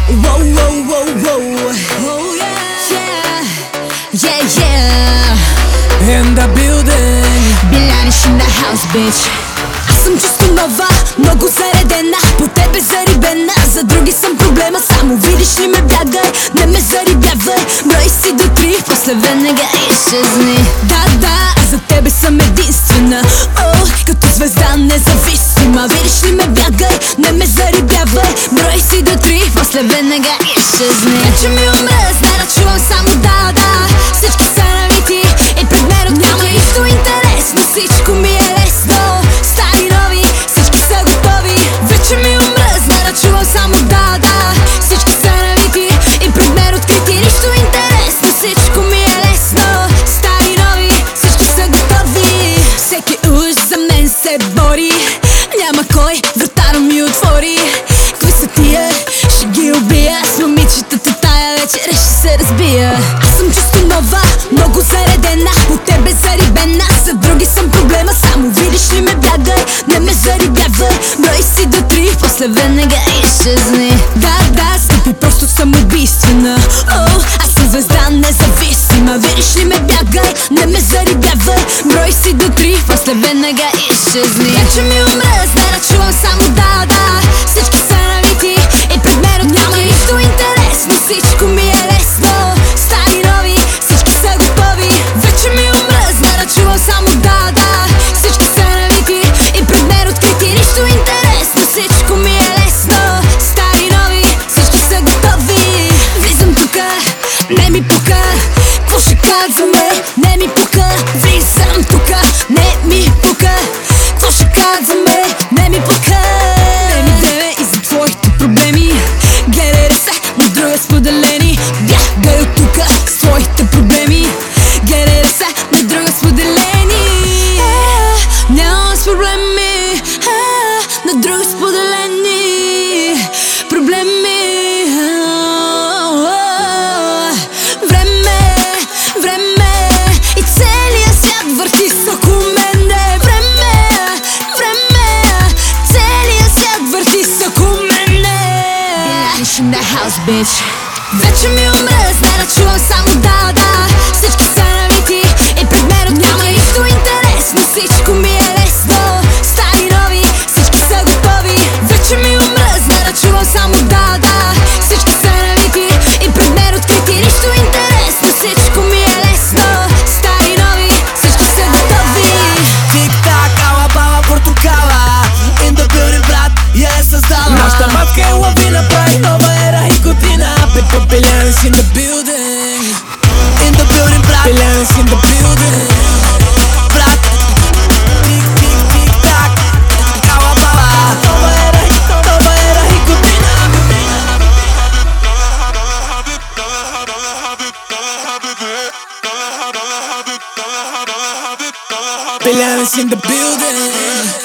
Whoa, whoa, whoa, whoa. Oh yeah, yeah, yeah, yeah. In the building. Biляnish in the house, bitch. Аз съм чисто нова, много заредена. По тебе зарибена, за други съм проблема. Само видиш ли ме бягай, не ме зарибявай. Брой си до 3, после веднага изчезни. Да, аз за тебе съм единствена. О, като звезда независима. Видиш ли ме бягай, не ме зарибявай. Брой си до 3, после веднага изчезни. Вече ми омръзна да чувам само да. Всички са навити и пред мен няма нищо интересно. Всичко ми е лесно. Стари нови, всички са готови. Вече ми омръзна да чувам само да. Всички са навити и пред мен открити. Нищо интересно, всичко ми е лесно. Стари нови, всички са готови. Всеки уж за мен се бори. Няма кой врата да ми отвори. Кои са тия? Ще ги убия. С момичетата тая вечер ще се разбия. Аз съм чисто нова, много заредена. По тебе зарибена, за други съм проблема. Само видиш ли ме бягай, не ме зарибявай. Брой си до 3, после веднага изчезни. Да, скъпи, просто съм убийствена. О, аз съм звезда независима. Видиш ли ме бягай, не ме зарибявай. Брой си до 3, после веднага изчезни. Вече ми омръзна да чувам само да. Всички са навити и пред мен няма нищо интересно. Всичко ми е лесно. Стари нови, всички са готови. Вече ми омръзна да чувам само да. Всички са навити и пред мен открити. Нищо интересно, всичко ми е лесно. Стари нови, всички са готови. Влизам тука, не ми пука. Какво ще казваме, не ми пука. Влизам тука, не ми пука. Какво ще казваме, не ми пука. Не ми деме и за твоите проблеми. Гледай се на друга споделени. Бягай от тука с твоите проблеми. Гледай се на друга споделени. Нямам с проблеми. На друга споделени проблеми. Време и целият свят върти с около мене. Време, целият свят върти с около мене. Biляnish in the house, bitch. Вече ми омръзна да чувам само да. Всички са навити и пред мен няма нищо интересно. Всичко ми е лесно. Стари нови, всички са готови. Вече ми омръзна да чувам само да. Всички са навити и пред мен открити. Нищо интересно, всичко ми е лесно. Стари нови, всички са готови. Тик-так, ала бала портокала. In the building, брат, я е създала. Нашата матка е лавина, прави нова ера и година. Biляnish in the building. In the building, брат. Biляnish in the building. Брат. Тик-так, ала бала. Нова ера и година. Biляnish in the building.